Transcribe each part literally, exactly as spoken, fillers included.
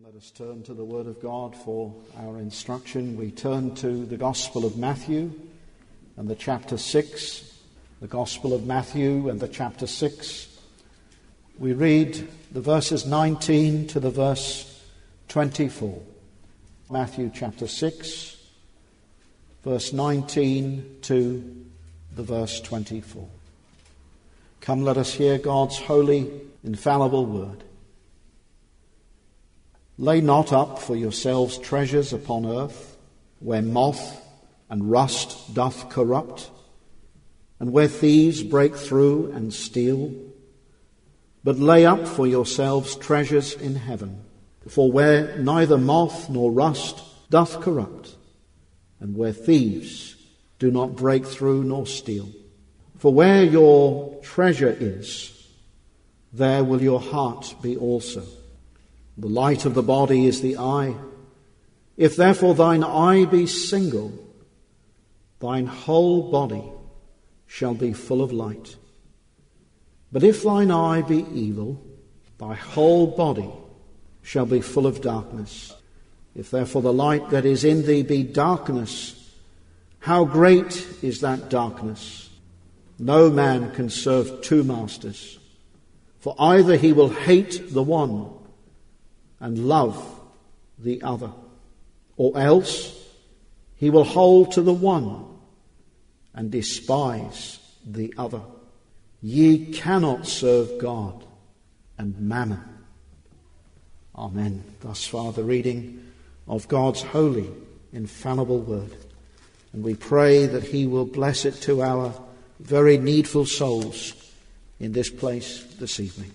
Let us turn to the Word of God for our instruction. We turn to the Gospel of Matthew and the chapter six. The Gospel of Matthew and the chapter six. We read the verses nineteen to the verse twenty-four. Matthew chapter six, verse nineteen to the verse twenty-four. Come, let us hear God's holy, infallible word. Lay not up for yourselves treasures upon earth, where moth and rust doth corrupt, and where thieves break through and steal. But lay up for yourselves treasures in heaven, for where neither moth nor rust doth corrupt, and where thieves do not break through nor steal. For where your treasure is, there will your heart be also. The light of the body is the eye. If therefore thine eye be single, thine whole body shall be full of light. But if thine eye be evil, thy whole body shall be full of darkness. If therefore the light that is in thee be darkness, how great is that darkness? No man can serve two masters, for either he will hate the one and love the other, or else he will hold to the one and despise the other. Ye cannot serve God and mammon. Amen. Thus far the reading of God's holy, infallible word. And we pray that he will bless it to our very needful souls in this place this evening.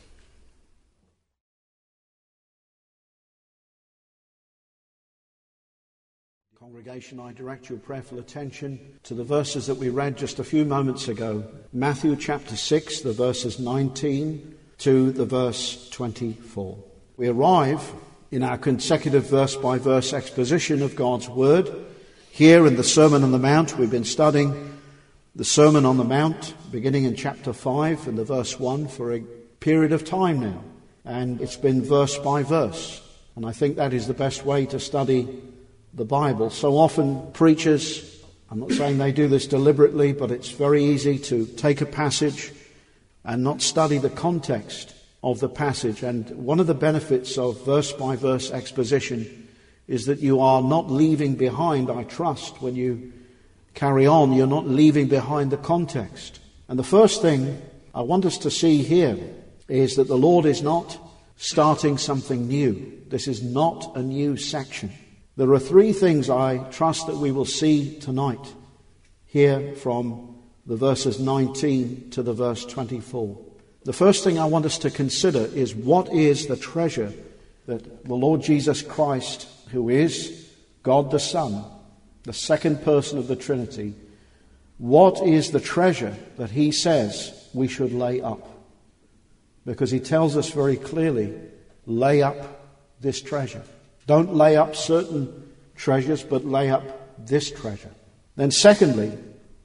Congregation, I direct your prayerful attention to the verses that we read just a few moments ago. Matthew chapter six, the verses nineteen to the verse twenty-four. We arrive in our consecutive verse-by-verse exposition of God's Word. Here in the Sermon on the Mount, we've been studying the Sermon on the Mount, beginning in chapter five and the verse one for a period of time now. And it's been verse by verse. And I think that is the best way to study the Bible. So often preachers, I'm not saying they do this deliberately, but it's very easy to take a passage and not study the context of the passage. And one of the benefits of verse-by-verse exposition is that you are not leaving behind, I trust, when you carry on, you're not leaving behind the context. And the first thing I want us to see here is that the Lord is not starting something new. This is not a new section. There are three things I trust that we will see tonight here from the verses nineteen to the verse twenty-four. The first thing I want us to consider is what is the treasure that the Lord Jesus Christ, who is God the Son, the second person of the Trinity, what is the treasure that he says we should lay up? Because he tells us very clearly, lay up this treasure. Don't lay up certain treasures, but lay up this treasure. Then secondly,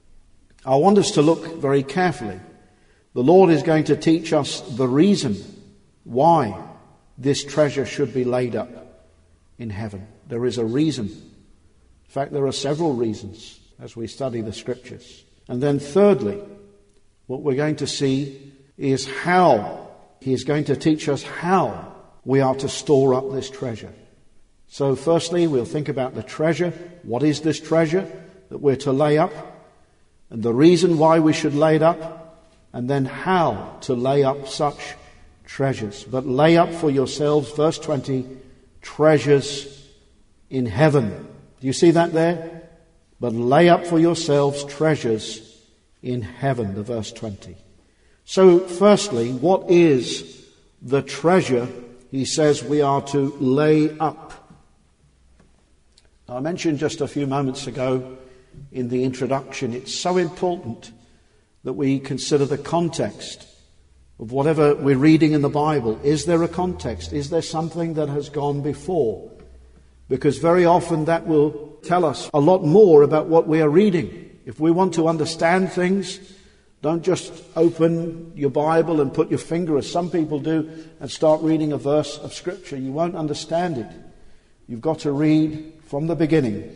I want us to look very carefully. The Lord is going to teach us the reason why this treasure should be laid up in heaven. There is a reason. In fact, there are several reasons as we study the Scriptures. And then thirdly, what we're going to see is how he is going to teach us how we are to store up this treasure. So firstly, we'll think about the treasure. What is this treasure that we're to lay up? And the reason why we should lay it up. And then how to lay up such treasures. But lay up for yourselves, verse twenty, treasures in heaven. Do you see that there? But lay up for yourselves treasures in heaven, the verse twenty. So firstly, what is the treasure he says we are to lay up? I mentioned just a few moments ago in the introduction, it's so important that we consider the context of whatever we're reading in the Bible. Is there a context? Is there something that has gone before? Because very often that will tell us a lot more about what we are reading. If we want to understand things, Don't just open your Bible and put your finger, as some people do, and start reading a verse of Scripture. You won't understand it. You've got to read from the beginning.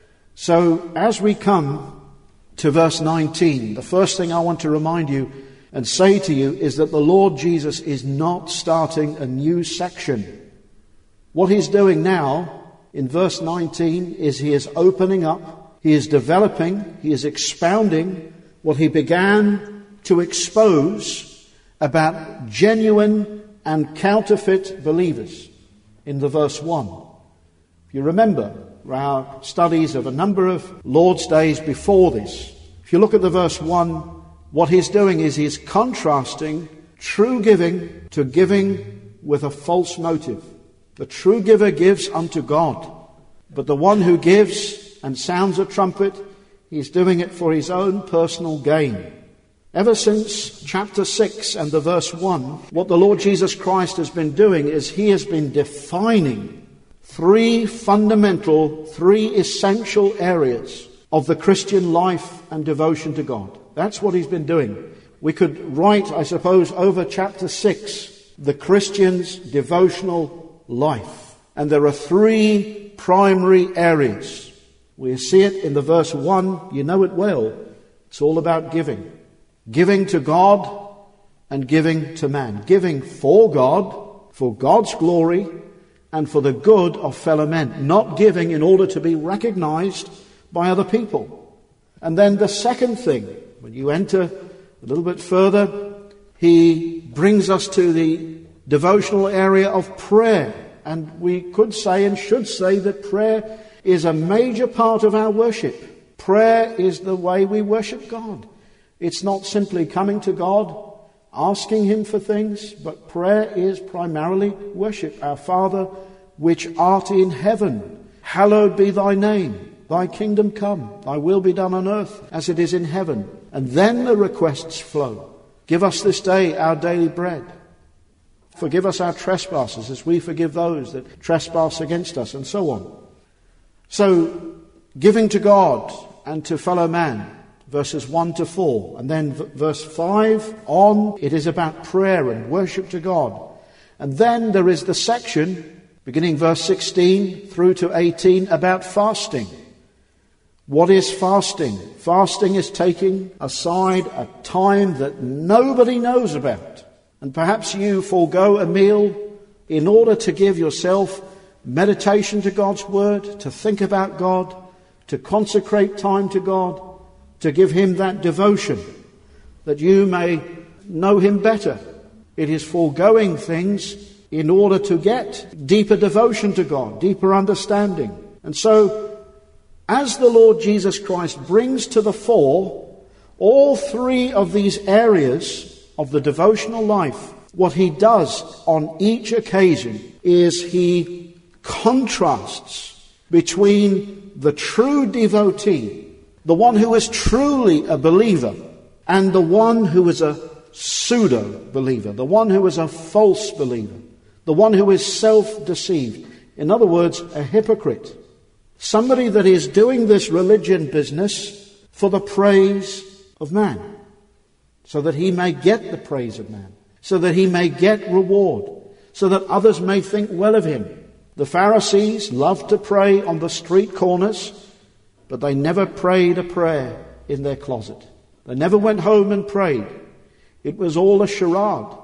So as we come to verse nineteen, the first thing I want to remind you and say to you is that the Lord Jesus is not starting a new section. What he's doing now in verse nineteen is he is opening up, he is developing, he is expounding what he began to expose about genuine and counterfeit believers in the verse one. If you remember our studies of a number of Lord's days before this, if you look at the verse one, what he's doing is he's contrasting true giving to giving with a false motive. The true giver gives unto God, but the one who gives and sounds a trumpet, he's doing it for his own personal gain. Ever since chapter six and the verse one, what the Lord Jesus Christ has been doing is he has been defining three fundamental, three essential areas of the Christian life and devotion to God. That's what he's been doing. We could write, I suppose, over chapter six, the Christian's devotional life. And there are three primary areas. We see it in the verse one. You know it well. It's all about giving. Giving to God and giving to man. Giving for God, for God's glory, and for the good of fellow men. Not giving in order to be recognized by other people. And then the second thing, when you enter a little bit further, he brings us to the devotional area of prayer. And we could say and should say that prayer is a major part of our worship. Prayer is the way we worship God. It's not simply coming to God, asking him for things, but prayer is primarily worship. Our Father, which art in heaven, hallowed be thy name. Thy kingdom come, thy will be done on earth as it is in heaven. And then the requests flow. Give us this day our daily bread. Forgive us our trespasses as we forgive those that trespass against us, and so on. So, giving to God and to fellow man, verses one to four. And then v- verse five on, it is about prayer and worship to God. And then there is the section, beginning verse sixteen through to eighteen, about fasting. What is fasting? Fasting is taking aside a time that nobody knows about. And perhaps you forego a meal in order to give yourself meditation to God's Word, to think about God, to consecrate time to God, to give him that devotion, that you may know him better. It is foregoing things in order to get deeper devotion to God, deeper understanding. And so, as the Lord Jesus Christ brings to the fore all three of these areas of the devotional life, what he does on each occasion is he contrasts between the true devotee, the one who is truly a believer, and the one who is a pseudo-believer, the one who is a false believer, the one who is self-deceived. In other words, a hypocrite. Somebody that is doing this religion business for the praise of man, so that he may get the praise of man, so that he may get reward, so that others may think well of him. The Pharisees loved to pray on the street corners, but they never prayed a prayer in their closet. They never went home and prayed. It was all a charade.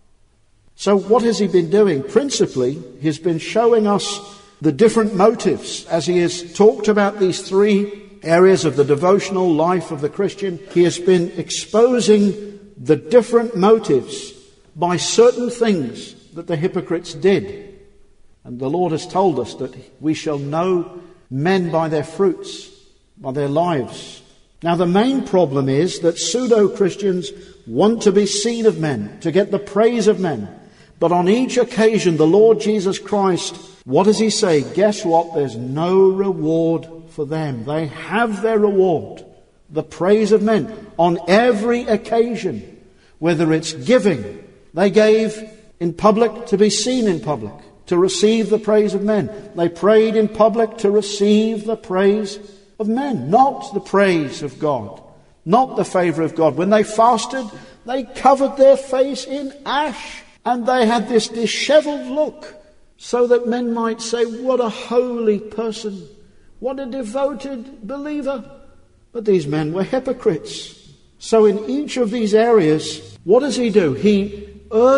So what has he been doing? Principally, he's been showing us the different motives. As he has talked about these three areas of the devotional life of the Christian, he has been exposing the different motives by certain things that the hypocrites did. And the Lord has told us that we shall know men by their fruits, by their lives. Now the main problem is that pseudo-Christians want to be seen of men, to get the praise of men. But on each occasion, the Lord Jesus Christ, what does he say? Guess what? There's no reward for them. They have their reward, the praise of men, on every occasion. Whether it's giving, they gave in public to be seen in public, to receive the praise of men. They prayed in public to receive the praise of men, not the praise of God. not the favour of God. When they fasted, they covered their face in ash, and they had this dishevelled look, so that men might say, what a holy person, what a devoted believer. But these men were hypocrites. So in each of these areas, what does he do? He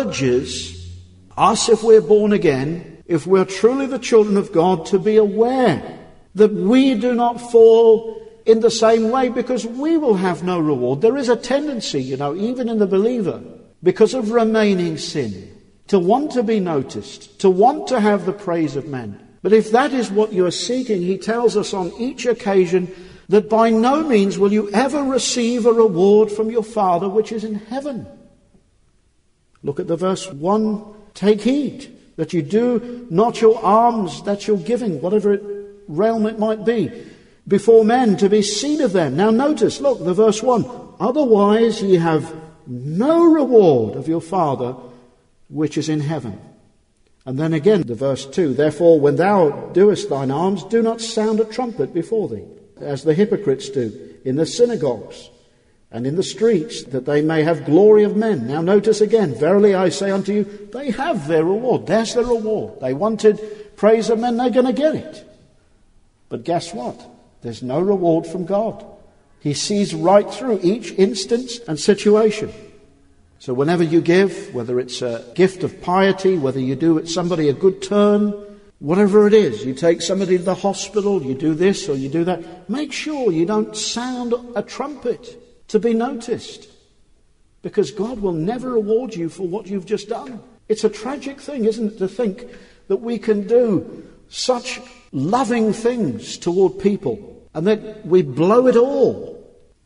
urges us, if we're born again, if we're truly the children of God, to be aware that we do not fall in the same way, because we will have no reward. There is a tendency, you know, even in the believer, because of remaining sin, to want to be noticed, to want to have the praise of men. But if that is what you are seeking, he tells us on each occasion that by no means will you ever receive a reward from your Father which is in heaven. Look at the verse one. Take heed that you do not your alms that you're giving, whatever it, realm it might be, before men to be seen of them. Now notice, look, the verse one. Otherwise ye have no reward of your Father which is in heaven. And then again, the verse two. Therefore, when thou doest thine alms, do not sound a trumpet before thee, as the hypocrites do in the synagogues and in the streets, that they may have glory of men. Now notice again, verily I say unto you, they have their reward. There's their reward. They wanted praise of men, they're going to get it. But guess what? There's no reward from God. He sees right through each instance and situation. So whenever you give, whether it's a gift of piety, whether you do somebody a good turn, whatever it is, you take somebody to the hospital, you do this or you do that, make sure you don't sound a trumpet to be noticed, because God will never reward you for what you've just done. It's a tragic thing, isn't it, to think that we can do such loving things toward people and that we blow it all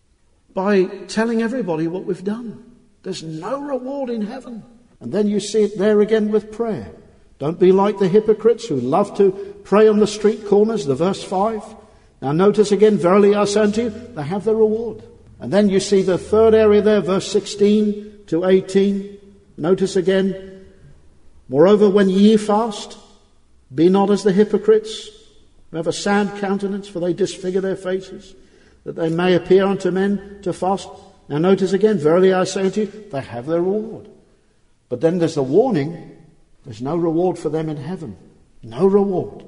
by telling everybody what we've done. There's no reward in heaven. And then you see it there again with prayer. Don't be like the hypocrites who love to pray on the street corners, the verse five. Now notice again, verily I say unto you, they have their reward. And then you see the third area there, verse sixteen to eighteen. Notice again, moreover, when ye fast, be not as the hypocrites, who have a sad countenance, for they disfigure their faces, that they may appear unto men to fast. Now notice again, verily I say unto you, they have their reward. But then there's the warning, there's no reward for them in heaven. No reward.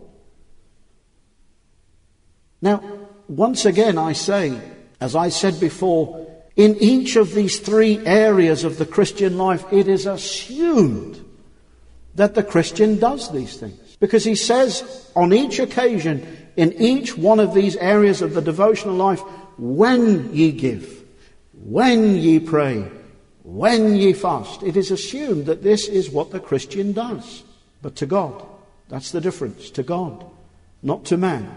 Now, once again I say, as I said before, in each of these three areas of the Christian life, it is assumed that the Christian does these things. Because he says on each occasion, in each one of these areas of the devotional life, when ye give, when ye pray, when ye fast, it is assumed that this is what the Christian does. But to God, that's the difference, to God, not to man.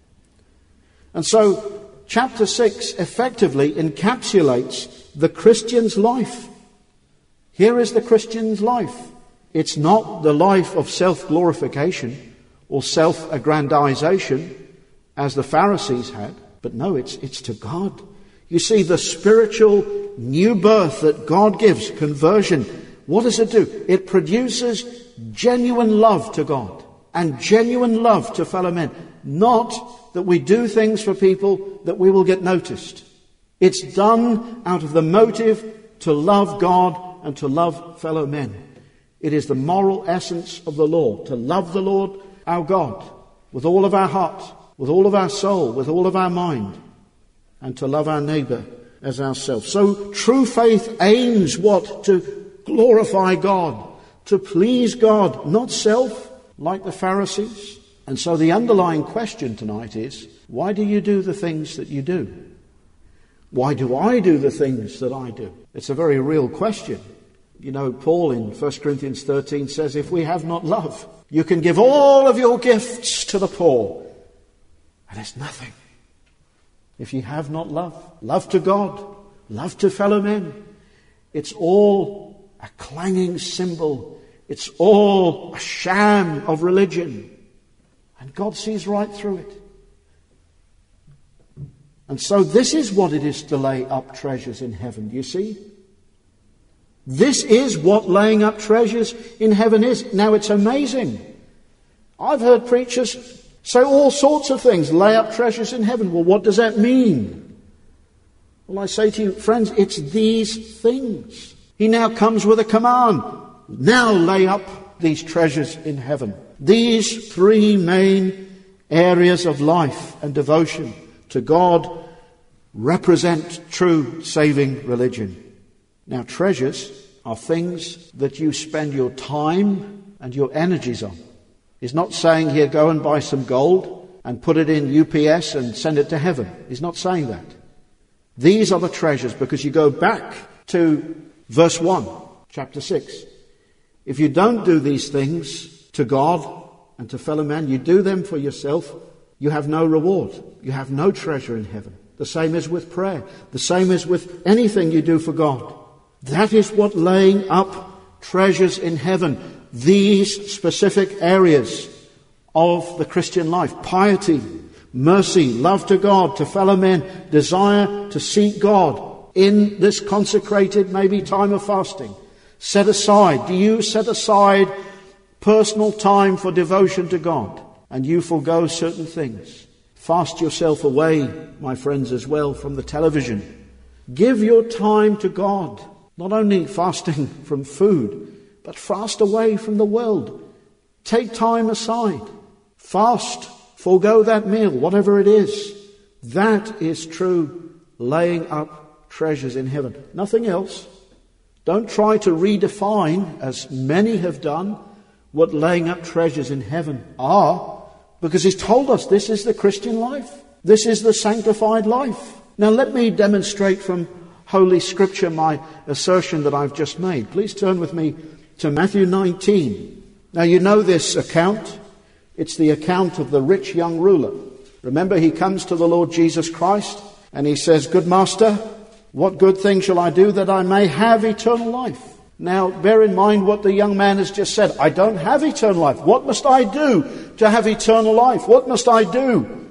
And so, chapter six effectively encapsulates the Christian's life. Here is the Christian's life. It's not the life of self-glorification or self-aggrandization as the Pharisees had, but no, it's, it's to God. You see, the spiritual new birth that God gives, conversion, what does it do? It produces genuine love to God and genuine love to fellow men. Not that we do things for people that we will get noticed. It's done out of the motive to love God and to love fellow men. It is the moral essence of the law, to love the Lord our God with all of our heart, with all of our soul, with all of our mind, and to love our neighbour as ourselves. So true faith aims what? To glorify God, to please God, not self, like the Pharisees. And so the underlying question tonight is, why do you do the things that you do? Why do I do the things that I do? It's a very real question. You know, Paul in First Corinthians thirteen says, if we have not love, you can give all of your gifts to the poor, and it's nothing. If you have not love, love to God, love to fellow men, it's all a clanging cymbal. It's all a sham of religion. And God sees right through it. And so this is what it is to lay up treasures in heaven, do you see? This is what laying up treasures in heaven is. Now it's amazing. I've heard preachers say all sorts of things, lay up treasures in heaven. Well, what does that mean? Well, I say to you, friends, it's these things. He now comes with a command. Now lay up these treasures in heaven. These three main areas of life and devotion to God represent true saving religion. Now, treasures are things that you spend your time and your energies on. He's not saying here, go and buy some gold and put it in U P S and send it to heaven. He's not saying that. These are the treasures, because you go back to verse one, chapter six. If you don't do these things to God and to fellow men, you do them for yourself, you have no reward. You have no treasure in heaven. The same is with prayer. The same is with anything you do for God. That is what laying up treasures in heaven, these specific areas of the Christian life: piety, mercy, love to God, to fellow men, desire to seek God in this consecrated, maybe time of fasting. Set aside. Do you set aside personal time for devotion to God, and you forego certain things? Fast yourself away, my friends, as well from the television. Give your time to God. Not only fasting from food, but fast away from the world. Take time aside. Fast. Forego that meal, whatever it is. That is true laying up treasures in heaven. Nothing else. Don't try to redefine, as many have done, what laying up treasures in heaven are, because he's told us this is the Christian life. This is the sanctified life. Now let me demonstrate from Holy Scripture my assertion that I've just made. Please turn with me to Matthew nineteen. Now you know this account. It's the account of the rich young ruler. Remember, he comes to the Lord Jesus Christ and he says, "Good master, what good thing shall I do that I may have eternal life?" Now bear in mind what the young man has just said. I don't have eternal life. What must I do to have eternal life? What must I do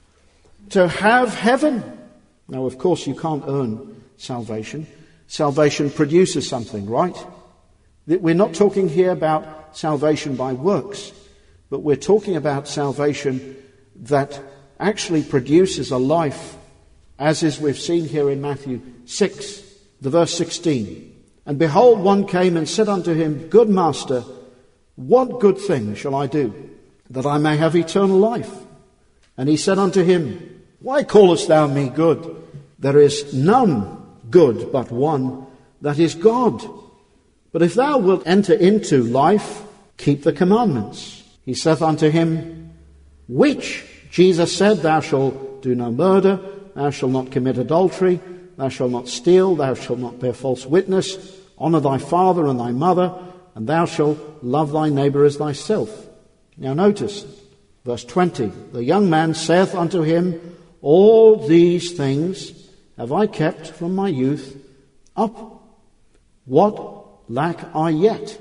to have heaven? Now, of course, you can't earn salvation. Salvation produces something, right? We're not talking here about salvation by works, but we're talking about salvation that actually produces a life, as is we've seen here in Matthew six, the verse sixteen. "And behold, one came and said unto him, Good master, what good thing shall I do, that I may have eternal life? And he said unto him, Why callest thou me good? There is none good but one, that is God. But if thou wilt enter into life, keep the commandments. He saith unto him, Which? Jesus said, Thou shalt do no murder, thou shalt not commit adultery, thou shalt not steal, thou shalt not bear false witness, honour thy father and thy mother, and thou shalt love thy neighbour as thyself. Now notice, verse twenty, the young man saith unto him, All these things have I kept from my youth up. What lack I yet?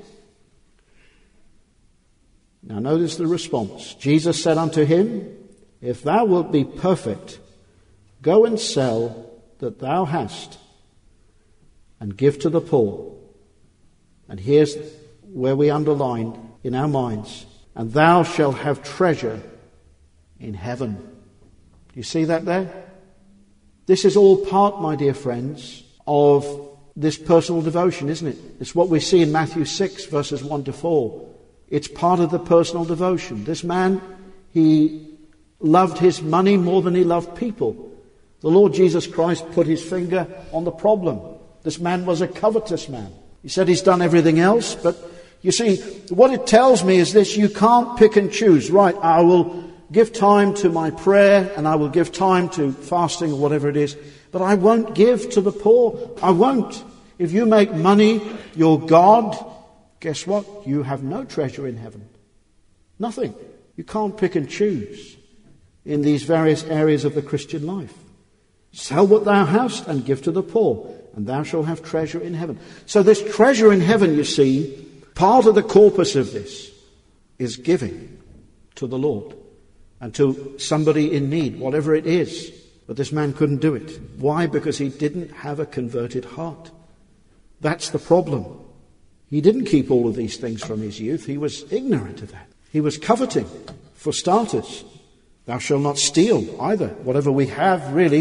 Now notice the response. Jesus said unto him, If thou wilt be perfect, go and sell that thou hast, and give to the poor. And here's where we underline in our minds, and thou shalt have treasure in heaven. Do you see that there? This is all part, my dear friends, of this personal devotion, isn't it? It's what we see in Matthew six, verses one to four. It's part of the personal devotion. This man, he loved his money more than he loved people. The Lord Jesus Christ put his finger on the problem. This man was a covetous man. He said he's done everything else, but you see, what it tells me is this: you can't pick and choose. Right, I will give time to my prayer and I will give time to fasting or whatever it is, but I won't give to the poor. I won't. If you make money your God, guess what? You have no treasure in heaven. Nothing. You can't pick and choose in these various areas of the Christian life. Sell what thou hast and give to the poor, and thou shalt have treasure in heaven. So this treasure in heaven, you see, part of the corpus of this is giving to the Lord and to somebody in need, whatever it is. But this man couldn't do it. Why? Because he didn't have a converted heart. That's the problem. He didn't keep all of these things from his youth. He was ignorant of that. He was coveting, for starters. Thou shalt not steal either. Whatever we have, really,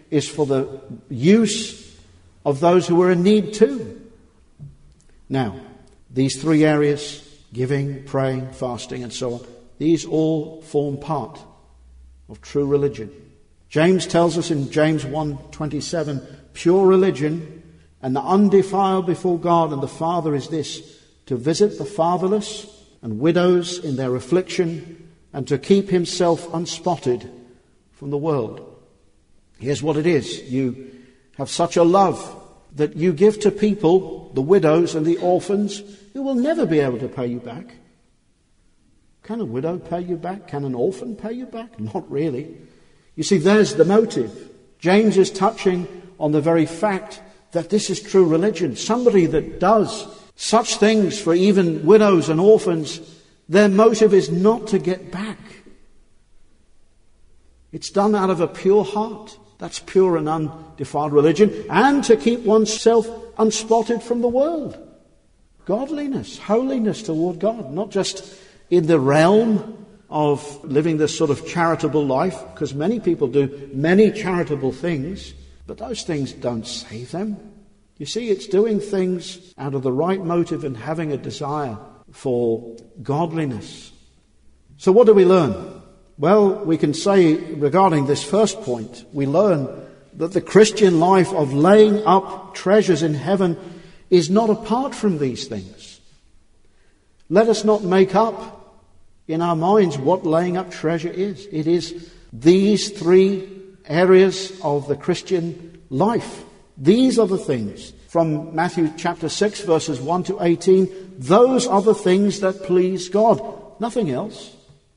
is for the use of those who are in need too. Now, these three areas, giving, praying, fasting, and so on, these all form part of true religion. James tells us in James one twenty-seven, pure religion and the undefiled before God and the Father is this, to visit the fatherless and widows in their affliction and to keep himself unspotted from the world. Here's what it is. You have such a love that you give to people, the widows and the orphans, who will never be able to pay you back. Can a widow pay you back? Can an orphan pay you back? Not really. You see, there's the motive. James is touching on the very fact that this is true religion. Somebody that does such things for even widows and orphans, their motive is not to get back. It's done out of a pure heart. That's pure and undefiled religion. And to keep oneself unspotted from the world. Godliness, holiness toward God. Not just in the realm of living this sort of charitable life, because many people do many charitable things, but those things don't save them. You see, it's doing things out of the right motive and having a desire for godliness. So what do we learn? Well, we can say regarding this first point, we learn that the Christian life of laying up treasures in heaven is not apart from these things. Let us not make up in our minds what laying up treasure is. It is these three areas of the Christian life. These are the things. From Matthew chapter six, verses one to eighteen, those are the things that please God. Nothing else.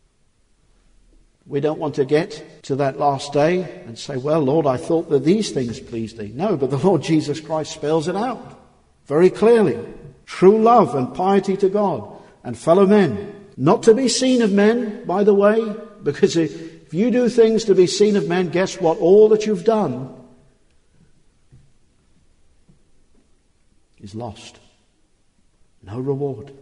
We don't want to get to that last day and say, well, Lord, I thought that these things pleased thee. No, but the Lord Jesus Christ spells it out very clearly. True love and piety to God and fellow men. Not to be seen of men, by the way, because if you do things to be seen of men, guess what? All that you've done is lost. No reward.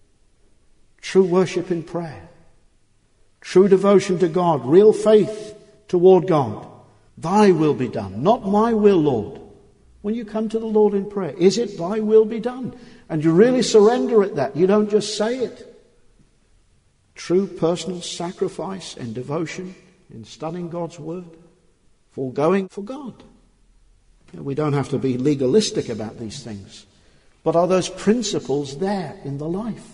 True worship in prayer. True devotion to God. Real faith toward God. Thy will be done. Not my will, Lord. When you come to the Lord in prayer, is it thy will be done? And you really surrender at that. You don't just say it. True personal sacrifice and devotion in studying God's word. Foregoing for God. We don't have to be legalistic about these things. But are those principles there in the life?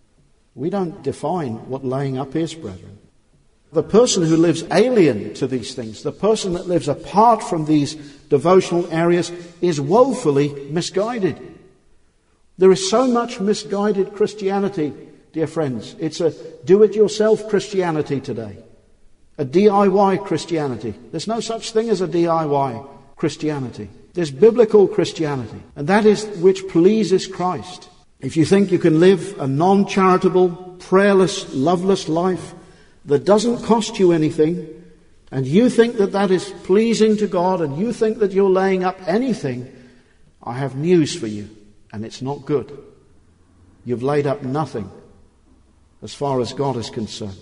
We don't define what laying up is, brethren. The person who lives alien to these things, the person that lives apart from these devotional areas, is woefully misguided. There is so much misguided Christianity, dear friends. It's a do-it-yourself Christianity today. A D I Y Christianity. There's no such thing as a D I Y Christianity. There's biblical Christianity, and that is which pleases Christ. If you think you can live a non-charitable, prayerless, loveless life that doesn't cost you anything, and you think that that is pleasing to God, and you think that you're laying up anything, I have news for you, and it's not good. You've laid up nothing as far as God is concerned.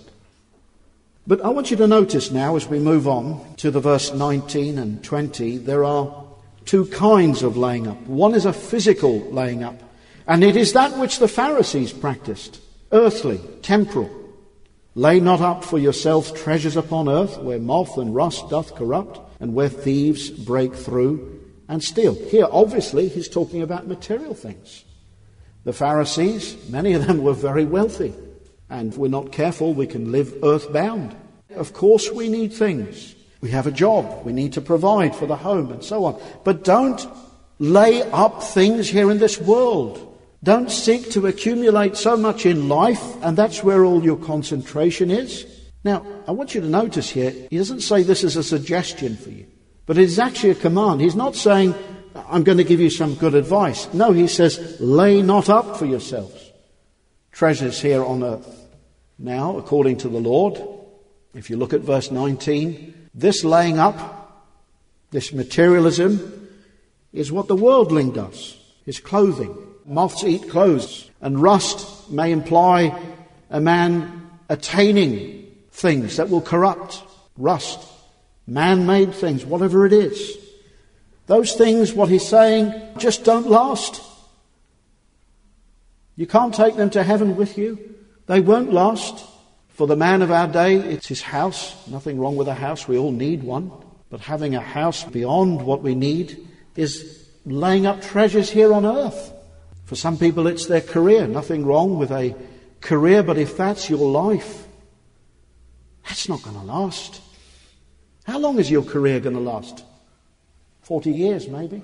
But I want you to notice now, as we move on to the verse nineteen and twenty, there are two kinds of laying up. One is a physical laying up, and it is that which the Pharisees practiced, earthly, temporal. Lay not up for yourselves treasures upon earth, where moth and rust doth corrupt, and where thieves break through and steal. Here, obviously, he's talking about material things. The Pharisees, many of them were very wealthy, and if we're not careful, we can live earthbound. Of course we need things. We have a job, we need to provide for the home, and so on. But don't lay up things here in this world. Don't seek to accumulate so much in life, and that's where all your concentration is. Now, I want you to notice here, he doesn't say this is a suggestion for you, but it is actually a command. He's not saying, I'm going to give you some good advice. No, he says, lay not up for yourselves treasures here on earth. Now, according to the Lord, if you look at verse nineteen, this laying up, this materialism, is what the worldling does, his clothing. Moths eat clothes, and rust may imply a man attaining things that will corrupt. Rust man-made things, whatever it is. Those things, what he's saying, just don't last. You can't take them to heaven with you. They won't last. For the man of our day, it's his house. Nothing wrong with a house. We all need one. But having a house beyond what we need is laying up treasures here on earth. For some people, it's their career. Nothing wrong with a career, but if that's your life, that's not going to last. How long is your career going to last? Forty years, maybe.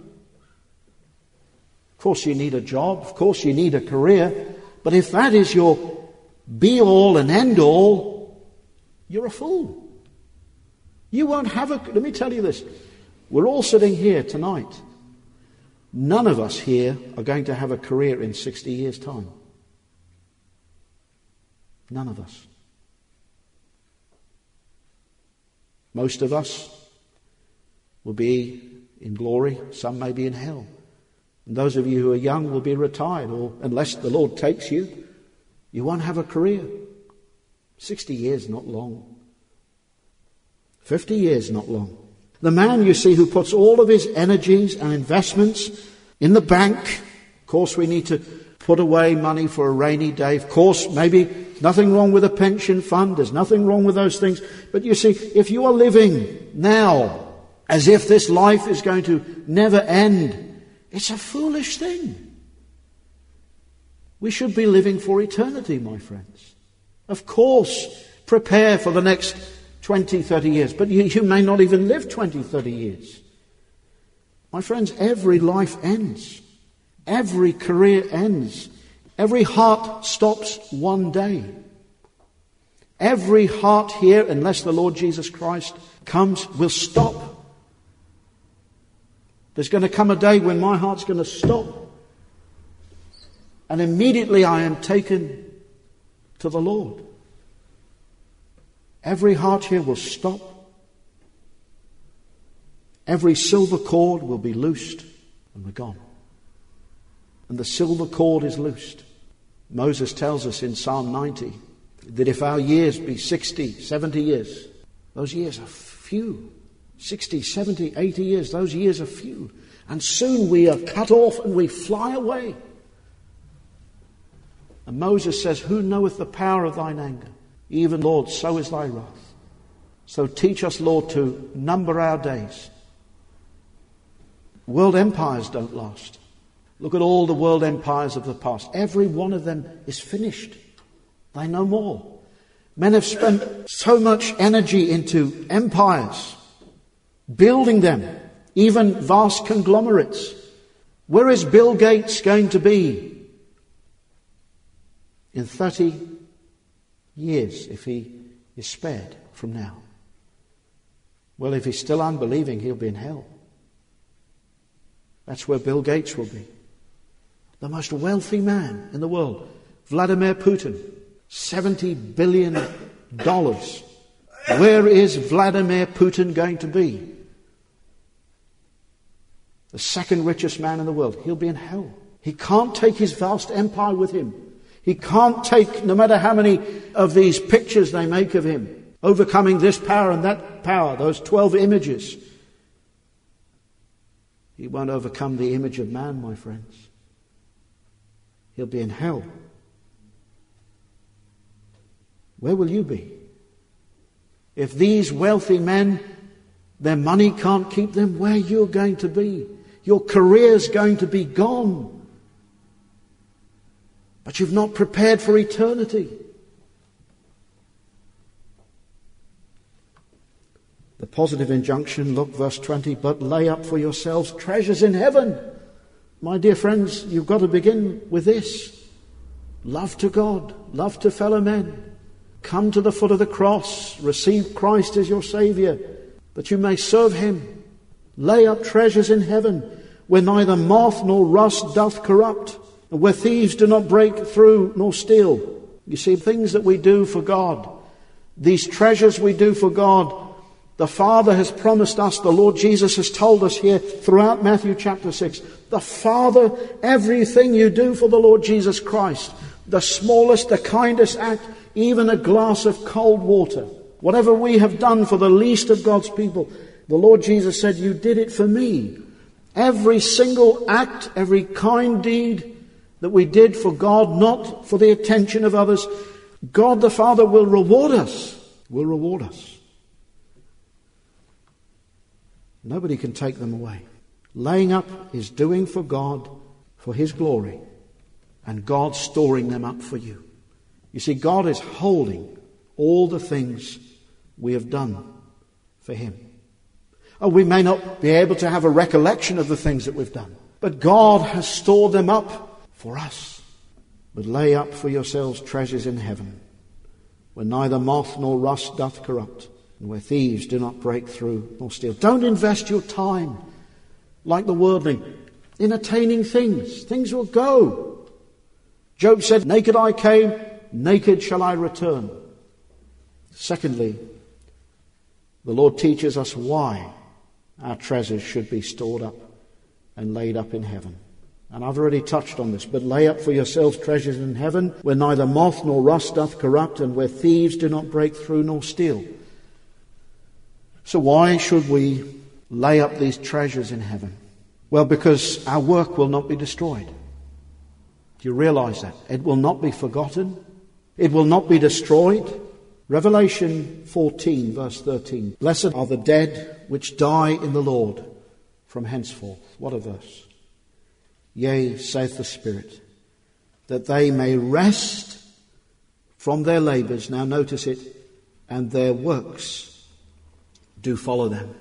Of course you need a job. Of course you need a career. But if that is your be-all and end-all, you're a fool. You won't have a... Let me tell you this. We're all sitting here tonight. None of us here are going to have a career in sixty years' time. None of us. Most of us will be in glory. Some may be in hell. And those of you who are young will be retired, or unless the Lord takes you, you won't have a career. Sixty years, not long. Fifty years, not long. The man, you see, who puts all of his energies and investments in the bank. Of course, we need to put away money for a rainy day. Of course, maybe nothing wrong with a pension fund. There's nothing wrong with those things. But you see, if you are living now as if this life is going to never end, it's a foolish thing. We should be living for eternity, my friends. Of course, prepare for the next twenty, thirty years. But you, you may not even live twenty, thirty years. My friends, every life ends. Every career ends. Every heart stops one day. Every heart here, unless the Lord Jesus Christ comes, will stop. There's going to come a day when my heart's going to stop. And immediately I am taken to the Lord. Every heart here will stop. Every silver cord will be loosed and we're gone. And the silver cord is loosed. Moses tells us in Psalm ninety that if our years be sixty, seventy years, those years are few. sixty, seventy, eighty years, those years are few. And soon we are cut off and we fly away. And Moses says, who knoweth the power of thine anger? Even, Lord, so is thy wrath. So teach us, Lord, to number our days. World empires don't last. Look at all the world empires of the past. Every one of them is finished. They no more. Men have spent so much energy into empires, building them, even vast conglomerates. Where is Bill Gates going to be in thirty years if he is spared from now? Well, if he's still unbelieving, he'll be in hell. That's where Bill Gates will be. The most wealthy man in the world, Vladimir Putin, seventy billion dollars. Where is Vladimir Putin going to be? The second richest man in the world. He'll be in hell. He can't take his vast empire with him. He can't take, no matter how many of these pictures they make of him, overcoming this power and that power, those twelve images. He won't overcome the image of man, my friends. He'll be in hell. Where will you be? If these wealthy men, their money can't keep them, where you're going to be? Your career's going to be gone. But you've not prepared for eternity. The positive injunction, look, verse twenty, but lay up for yourselves treasures in heaven. My dear friends, you've got to begin with this. Love to God, love to fellow men. Come to the foot of the cross, receive Christ as your Saviour, that you may serve Him. Lay up treasures in heaven, where neither moth nor rust doth corrupt, and where thieves do not break through nor steal. You see, things that we do for God, these treasures we do for God, the Father has promised us, the Lord Jesus has told us here throughout Matthew chapter six, the Father, everything you do for the Lord Jesus Christ, the smallest, the kindest act, even a glass of cold water, Whatever we have done for the least of God's people, the Lord Jesus said, you did it for me. Every single act, every kind deed that we did for God, not for the attention of others, God the Father will reward us. Will reward us. Nobody can take them away. Laying up is doing for God, for His glory, and God storing them up for you. You see, God is holding all the things we have done for Him. Oh, we may not be able to have a recollection of the things that we've done, but God has stored them up for us. But lay up for yourselves treasures in heaven, where neither moth nor rust doth corrupt, and where thieves do not break through nor steal. Don't invest your time like the worldling in attaining things. Things will go. Job said, naked I came, naked shall I return. Secondly, the Lord teaches us why our treasures should be stored up and laid up in heaven. And I've already touched on this. But lay up for yourselves treasures in heaven, where neither moth nor rust doth corrupt, and where thieves do not break through nor steal. So why should we lay up these treasures in heaven? Well, because our work will not be destroyed. Do you realize that? It will not be forgotten. It will not be destroyed. Revelation fourteen, verse thirteen. Blessed are the dead which die in the Lord from henceforth. What a verse. Yea, saith the Spirit, that they may rest from their labours. Now notice it. And their works do follow them.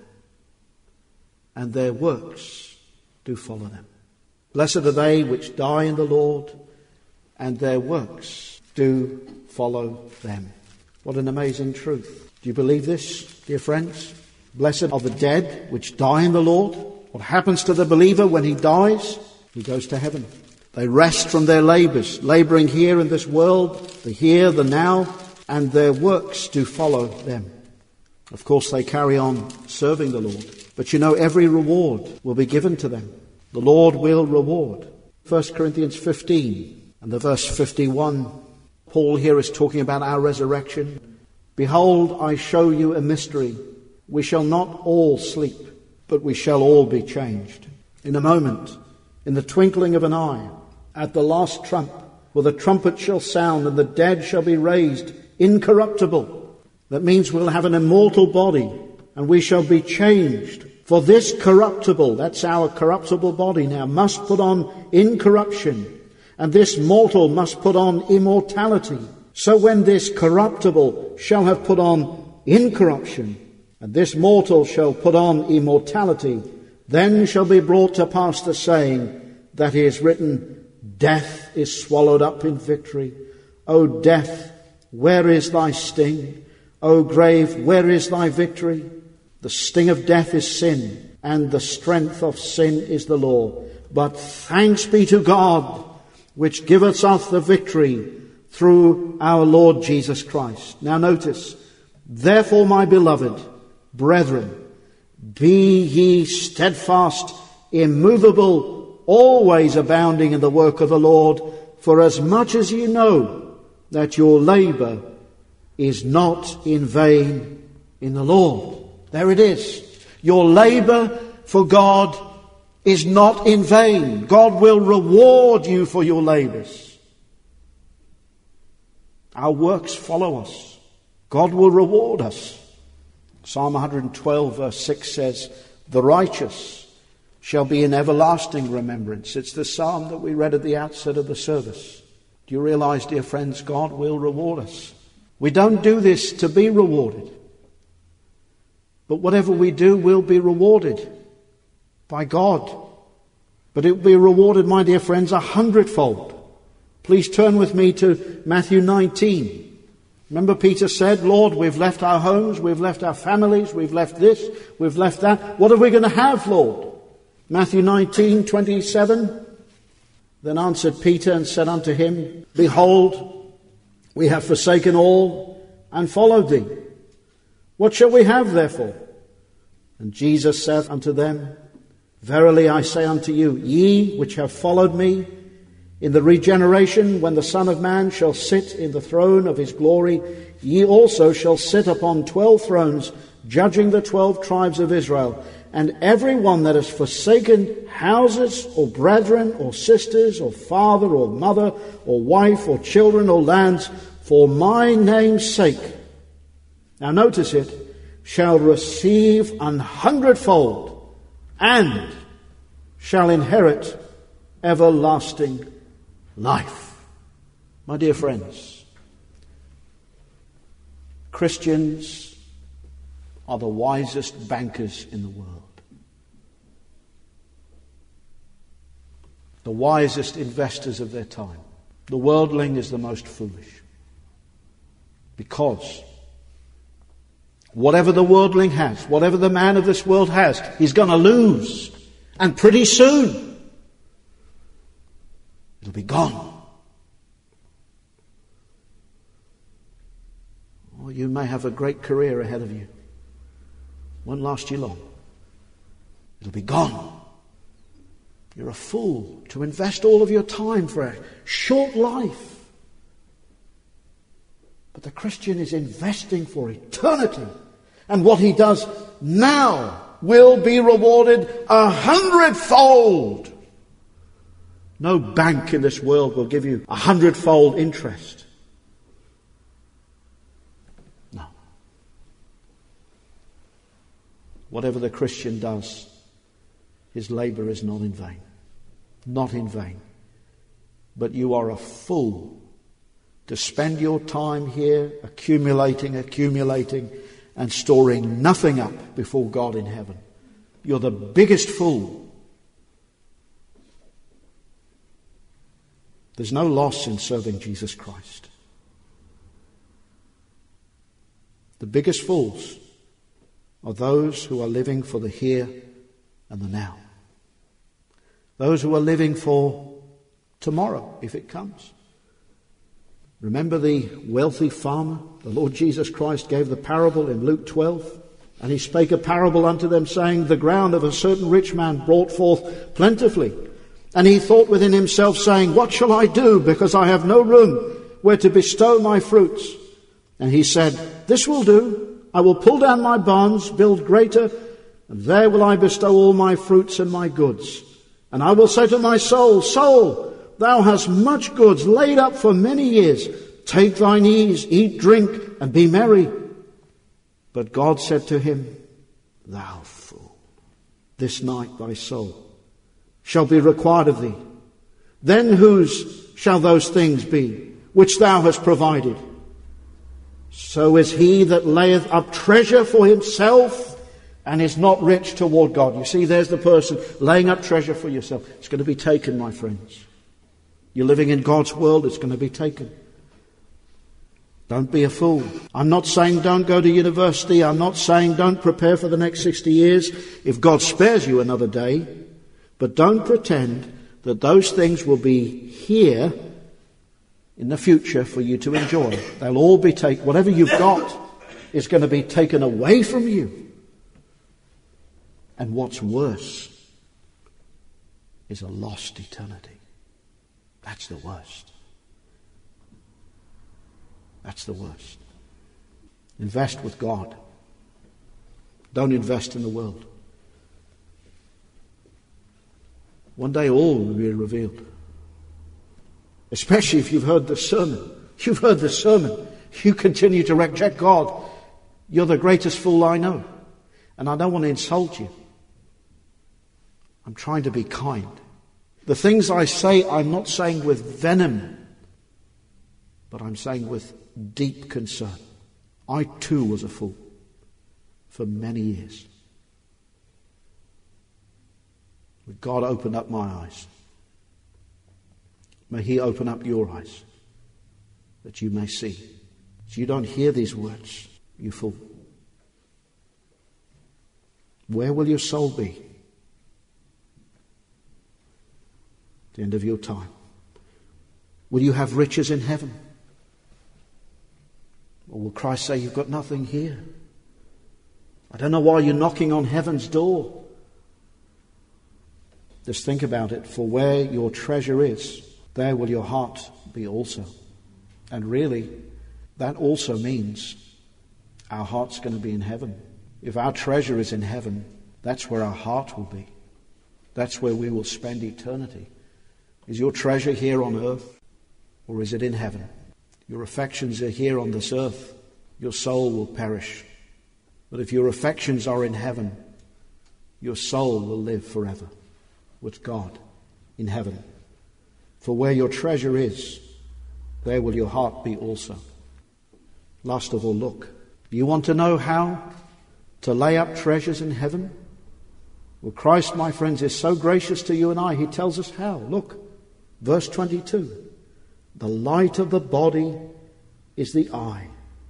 And their works do follow them. Blessed are they which die in the Lord, and their works do follow them. What an amazing truth. Do you believe this, dear friends? Blessed are the dead which die in the Lord. What happens to the believer when he dies? He goes to heaven. They rest from their labours, labouring here in this world, the here, the now, and their works do follow them. Of course, they carry on serving the Lord. But you know, every reward will be given to them. The Lord will reward. First Corinthians fifteen and the verse fifty-one. Paul here is talking about our resurrection. Behold, I show you a mystery. We shall not all sleep, but we shall all be changed. In a moment, in the twinkling of an eye, at the last trump, for the trumpet shall sound, and the dead shall be raised incorruptible. That means we'll have an immortal body, and we shall be changed. For this corruptible, that's our corruptible body now, must put on incorruption, and this mortal must put on immortality. So when this corruptible shall have put on incorruption, and this mortal shall put on immortality, then shall be brought to pass the saying that is written, death is swallowed up in victory. O death, where is thy sting? O grave, where is thy victory? The sting of death is sin, and the strength of sin is the law. But thanks be to God, which giveth us the victory through our Lord Jesus Christ. Now notice, therefore, my beloved brethren, be ye steadfast, immovable, always abounding in the work of the Lord, for as much as ye know that your labour is not in vain in the Lord. There it is. Your labour for God is not in vain. God will reward you for your labours. Our works follow us. God will reward us. Psalm one twelve verse six says, the righteous shall be in everlasting remembrance. It's the psalm that we read at the outset of the service. Do you realize, dear friends, God will reward us. We don't do this to be rewarded. But whatever we do will be rewarded by God. But it will be rewarded, my dear friends, a hundredfold. Please turn with me to Matthew nineteen. Remember, Peter said, Lord, we've left our homes, we've left our families, we've left this, we've left that. What are we going to have, Lord? Matthew nineteen twenty-seven. Then answered Peter and said unto him, behold, we have forsaken all and followed thee. What shall we have therefore? And Jesus saith unto them, verily I say unto you, ye which have followed me, In the regeneration, when the Son of Man shall sit in the throne of his glory, ye also shall sit upon twelve thrones, judging the twelve tribes of Israel. And every one that has forsaken houses, or brethren, or sisters, or father, or mother, or wife, or children, or lands, for my name's sake, now notice it, shall receive an hundredfold, and shall inherit everlasting life. My dear friends, Christians are the wisest bankers in the world. The wisest investors of their time. The worldling is the most foolish. Because whatever the worldling has, whatever the man of this world has, he's going to lose. And pretty soon, it'll be gone. Or you may have a great career ahead of you. Won't last you long. It'll be gone. You're a fool to invest all of your time for a short life. But the Christian is investing for eternity. And what he does now will be rewarded a hundredfold. No bank in this world will give you a hundredfold interest. No. Whatever the Christian does, his labour is not in vain. Not in vain. But you are a fool to spend your time here accumulating, accumulating, and storing nothing up before God in heaven. You're the biggest fool. There's no loss in serving Jesus Christ. The biggest fools are those who are living for the here and the now. Those who are living for tomorrow, if it comes. Remember the wealthy farmer? The Lord Jesus Christ gave the parable in Luke twelve. And he spake a parable unto them, saying, the ground of a certain rich man brought forth plentifully. And he thought within himself, saying, what shall I do, because I have no room where to bestow my fruits? And he said, this will do. I will pull down my barns, build greater, and there will I bestow all my fruits and my goods. And I will say to my soul, soul, thou hast much goods laid up for many years. Take thine ease, eat, drink, and be merry. But God said to him, thou fool, this night thy soul shall be required of thee. Then whose shall those things be which thou hast provided? So is he that layeth up treasure for himself and is not rich toward God. You see, there's the person laying up treasure for yourself. It's going to be taken, my friends. You're living in God's world, it's going to be taken. Don't be a fool. I'm not saying don't go to university. I'm not saying don't prepare for the next sixty years if God spares you another day. But don't pretend that those things will be here in the future for you to enjoy. They'll all be taken. Whatever you've got is going to be taken away from you. And what's worse is a lost eternity. That's the worst. That's the worst. Invest with God. Don't invest in the world. One day all will be revealed. Especially if you've heard the sermon. You've heard the sermon. You continue to reject God. You're the greatest fool I know. And I don't want to insult you. I'm trying to be kind. The things I say, I'm not saying with venom, but I'm saying with deep concern. I too was a fool for many years. But God opened up my eyes. May He open up your eyes that you may see. So you don't hear these words, you fool. Where will your soul be at the end of your time? Will you have riches in heaven? Or will Christ say, you've got nothing here? I don't know why you're knocking on heaven's door. Just think about it. For where your treasure is, there will your heart be also. And really, that also means our heart's going to be in heaven. If our treasure is in heaven, that's where our heart will be. That's where we will spend eternity. Is your treasure here on earth, or is it in heaven? Your affections are here on this earth. Your soul will perish. But if your affections are in heaven, your soul will live forever with God in heaven. For where your treasure is, there will your heart be also. Last of all, look. You want to know how to lay up treasures in heaven? Well, Christ, my friends, is so gracious to you and I. He tells us how. Look, verse twenty-two. The light of the body is the eye.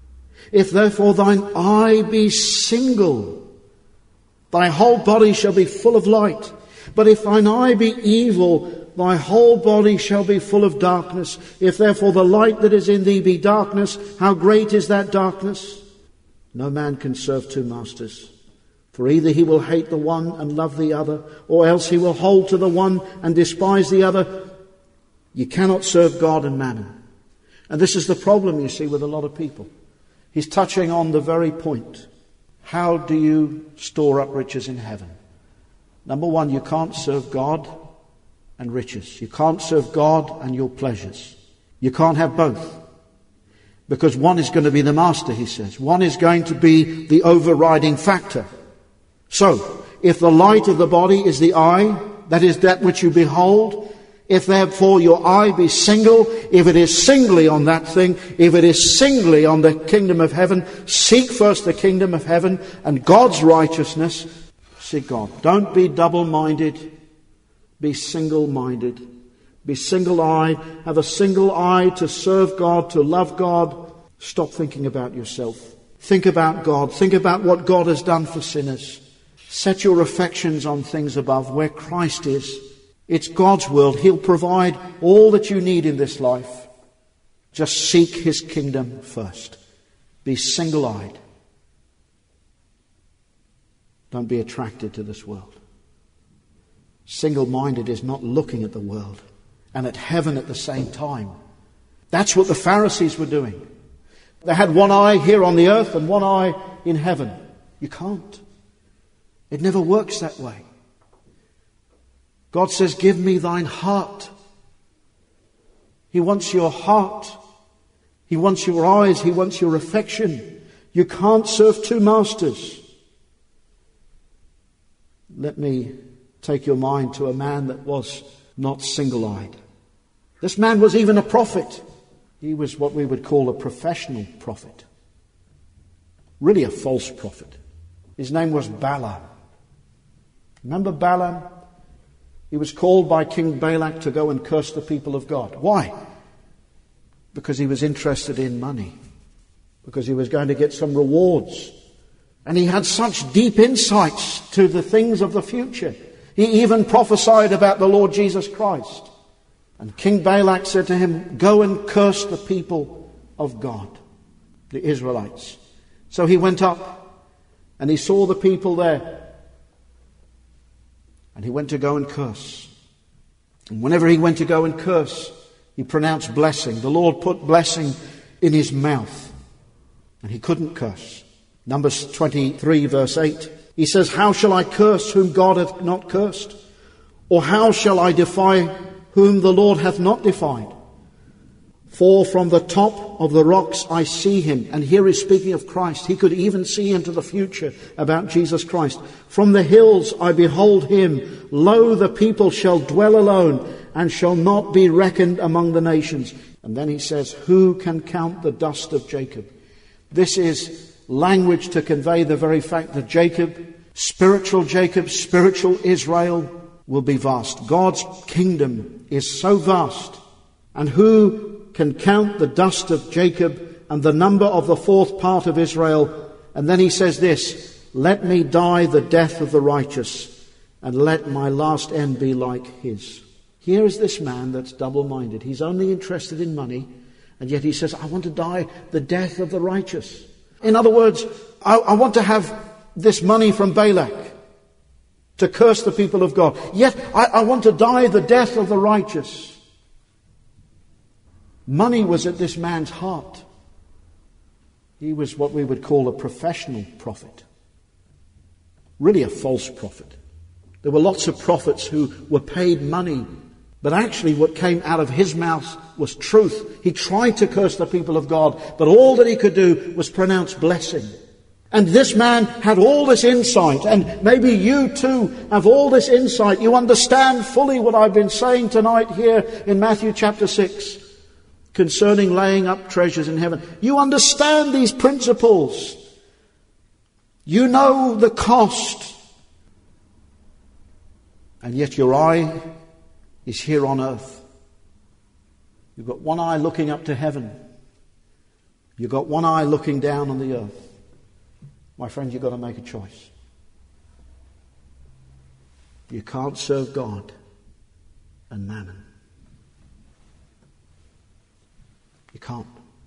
If therefore thine eye be single, thy whole body shall be full of light. But if thine eye be evil, thy whole body shall be full of darkness. If therefore the light that is in thee be darkness, how great is that darkness? No man can serve two masters. For either he will hate the one and love the other, or else he will hold to the one and despise the other. You cannot serve God and mammon. And this is the problem, you see, with a lot of people. He's touching on the very point. How do you store up riches in heaven? Number one, you can't serve God and riches. You can't serve God and your pleasures. You can't have both. Because one is going to be the master, he says. One is going to be the overriding factor. So, if the light of the body is the eye, that is that which you behold, if therefore your eye be single, if it is singly on that thing, if it is singly on the kingdom of heaven, seek first the kingdom of heaven and God's righteousness. Seek God. Don't be double-minded. Be single-minded. Be single-eyed. Have a single eye to serve God, to love God. Stop thinking about yourself. Think about God. Think about what God has done for sinners. Set your affections on things above, where Christ is. It's God's world. He'll provide all that you need in this life. Just seek his kingdom first. Be single-eyed. Don't be attracted to this world. Single-minded is not looking at the world and at heaven at the same time. That's what the Pharisees were doing. They had one eye here on the earth and one eye in heaven. You can't. It never works that way. God says, give me thine heart. He wants your heart. He wants your eyes. He wants your affection. You can't serve two masters. Let me take your mind to a man that was not single-eyed. This man was even a prophet. He was what we would call a professional prophet. Really a false prophet. His name was Balaam. Remember Balaam? He was called by King Balak to go and curse the people of God. Why? Because he was interested in money. Because he was going to get some rewards. And he had such deep insights to the things of the future. He even prophesied about the Lord Jesus Christ. And King Balak said to him, go and curse the people of God, the Israelites. So he went up and he saw the people there. And he went to go and curse. And whenever he went to go and curse, he pronounced blessing. The Lord put blessing in his mouth. And he couldn't curse. Numbers twenty-three verse eight. He says, how shall I curse whom God hath not cursed? Or how shall I defy whom the Lord hath not defied? For from the top of the rocks I see him. And here he's speaking of Christ. He could even see into the future about Jesus Christ. From the hills I behold him. Lo, the people shall dwell alone and shall not be reckoned among the nations. And then he says, who can count the dust of Jacob? This is language to convey the very fact that Jacob, spiritual Jacob, spiritual Israel, will be vast. God's kingdom is so vast. And who can count the dust of Jacob and the number of the fourth part of Israel? And then he says this, let me die the death of the righteous, and let my last end be like his. Here is this man that's double-minded. He's only interested in money, and yet he says, I want to die the death of the righteous. In other words, I, I want to have this money from Balak to curse the people of God. Yet I, I want to die the death of the righteous. Money was at this man's heart. He was what we would call a professional prophet. Really a false prophet. There were lots of prophets who were paid money, but actually what came out of his mouth was truth. He tried to curse the people of God, but all that he could do was pronounce blessing. And this man had all this insight, and maybe you too have all this insight. You understand fully what I've been saying tonight here in Matthew chapter six concerning laying up treasures in heaven. You understand these principles. You know the cost. And yet your eye is here on earth. You've got one eye looking up to heaven. You've got one eye looking down on the earth. My friend, you've got to make a choice. You can't serve God and mammon. You can't.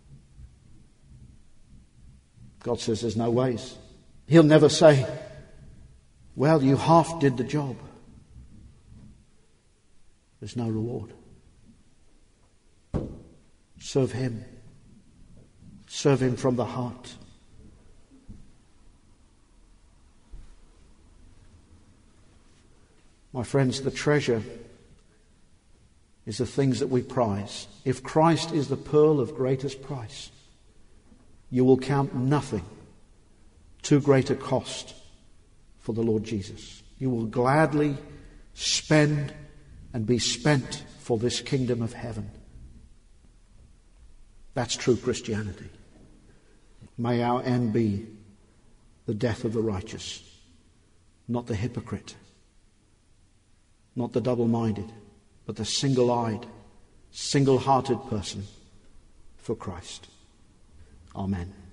God says there's no ways. He'll never say, well, you half did the job. There's no reward. Serve Him. Serve Him from the heart. My friends, the treasure is the things that we prize. If Christ is the pearl of greatest price, you will count nothing too great a cost for the Lord Jesus. You will gladly spend and be spent for this kingdom of heaven. That's true Christianity. May our end be the death of the righteous, not the hypocrite, not the double-minded, but the single-eyed, single-hearted person for Christ. Amen.